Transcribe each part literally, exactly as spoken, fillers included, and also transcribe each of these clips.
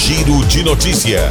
Giro de Notícia.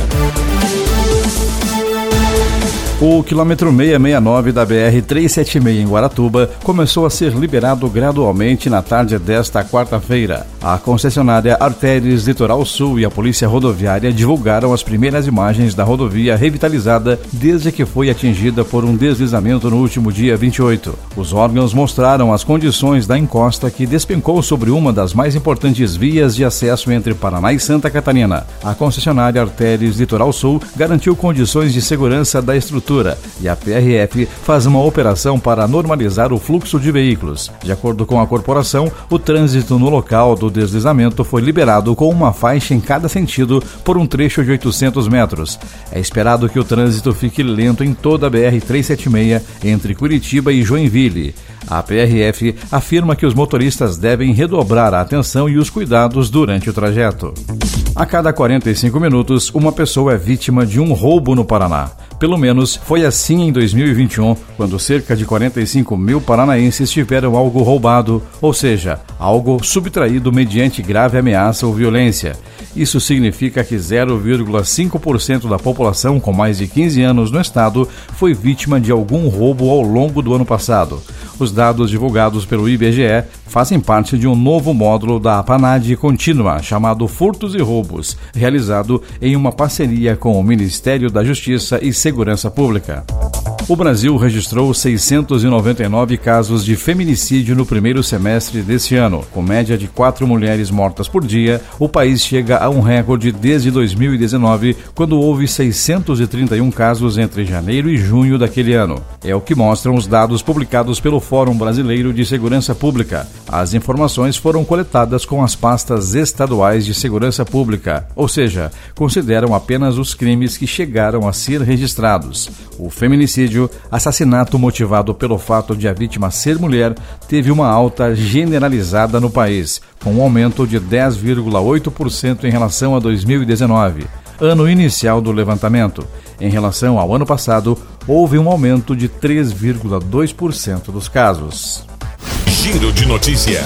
O quilômetro seiscentos e sessenta e nove da B R trezentos e setenta e seis em Guaratuba começou a ser liberado gradualmente na tarde desta quarta-feira. A concessionária Artérias Litoral Sul e a Polícia Rodoviária divulgaram as primeiras imagens da rodovia revitalizada desde que foi atingida por um deslizamento no último dia vinte e oito. Os órgãos mostraram as condições da encosta que despencou sobre uma das mais importantes vias de acesso entre Paraná e Santa Catarina. A concessionária Artérias Litoral Sul garantiu condições de segurança da estrutura e a P R F faz uma operação para normalizar o fluxo de veículos. De acordo com a corporação, o trânsito no local do deslizamento foi liberado com uma faixa em cada sentido por um trecho de oitocentos metros. É esperado que o trânsito fique lento em toda a B R trezentos e setenta e seis entre Curitiba e Joinville. A P R F afirma que os motoristas devem redobrar a atenção e os cuidados durante o trajeto. A cada quarenta e cinco minutos, uma pessoa é vítima de um roubo no Paraná. Pelo menos foi assim em dois mil e vinte e um, quando cerca de quarenta e cinco mil paranaenses tiveram algo roubado, ou seja, algo subtraído mediante grave ameaça ou violência. Isso significa que zero vírgula cinco por cento da população com mais de quinze anos no estado foi vítima de algum roubo ao longo do ano passado. Os dados divulgados pelo I B G E fazem parte de um novo módulo da APANAD contínua, chamado Furtos e Roubos, realizado em uma parceria com o Ministério da Justiça e Segurança Pública. O Brasil registrou seiscentos e noventa e nove casos de feminicídio no primeiro semestre deste ano. Com média de quatro mulheres mortas por dia, o país chega a um recorde desde dois mil e dezenove, quando houve seiscentos e trinta e um casos entre janeiro e junho daquele ano. É o que mostram os dados publicados pelo Fórum Brasileiro de Segurança Pública. As informações foram coletadas com as pastas estaduais de segurança pública, ou seja, consideram apenas os crimes que chegaram a ser registrados. O feminicídio, assassinato motivado pelo fato de a vítima ser mulher, teve uma alta generalizada no país, com um aumento de dez vírgula oito por cento em relação a dois mil e dezenove, ano inicial do levantamento. Em relação ao ano passado, houve um aumento de três vírgula dois por cento dos casos. Giro de Notícia.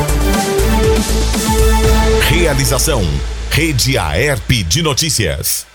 Realização: Rede Aerp de Notícias.